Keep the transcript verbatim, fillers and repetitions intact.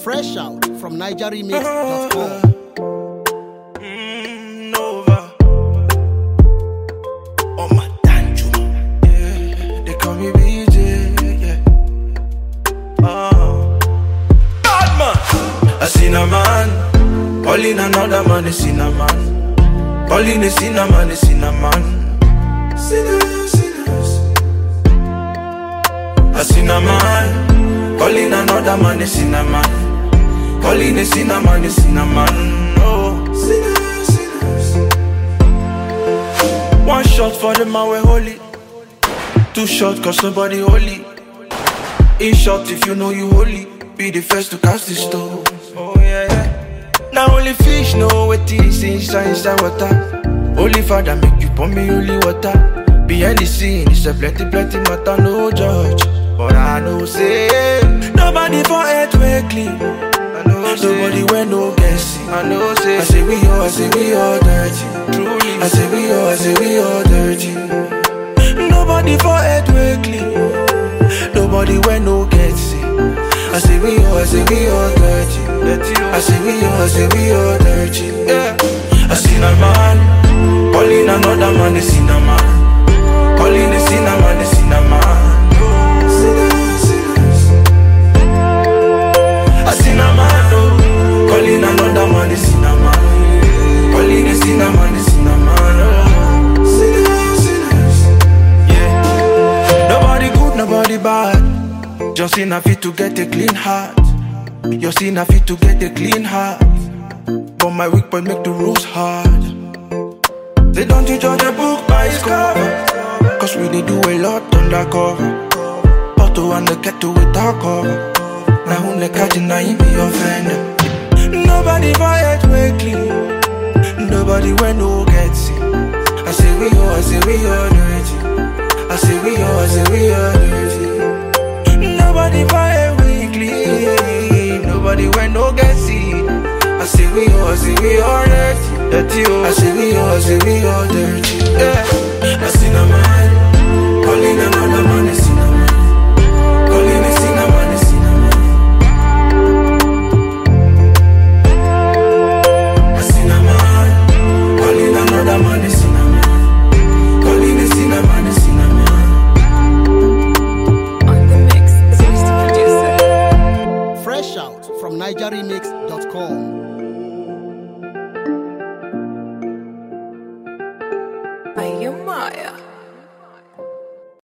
Fresh out from niger remix dot com. Mm, Nova. Oh my Danjo. Yeah, they call me B J. Yeah. Oh. Bad man. I seen a man. All in another man, I seen a man. All in a seen a man, I seen a man. Sinners, sinners. I seen a man. Calling another man, I seen a man. Calling a sinner man, a sinner man. Oh, sinners, sinners. One shot for the man we holy. Two shots cause nobody holy. In shot if you know you holy. Be the first to cast the stone. Oh yeah, yeah. Now only fish know what is inside, inside water. Holy Father make you pour me holy water. Behind the scene it's a plenty, plenty matter, no judge. But I know say nobody for earth way clean. Nobody when no guessing. I know say I say we all, I say we all dirty. Truly, I say we all, I say we all dirty. Nobody for earth way clean. Nobody when no guessing. I say we all, I say we all dirty. I say we all, I say we all dirty. Yeah. I seen a man calling another man, I seen a man calling a sinner man, I seen a man. I seen a man, oh, calling another man, I seen a man. Calling a sinner man, I seen a man, oh. Sinners, sinners. Yeah. Nobody good, nobody bad. Just enough fit to get a clean heart. Just enough fit to get a clean heart. But my weak point make the rules hard. They don't judge a book by its cover. Cause we they do a lot undercover. Auto and the kettle without cover. Now who like catching now you be offender. Nobody for it way clean. Nobody when no get see. I say we all, I say we all dirty. I say we all, I say we all dirty. Nobody for it way clean. Nobody when no get see. I say we all, I say we all dirty. Dirty oh. I say we all, I say we all dirty. Yeah. I seen a man.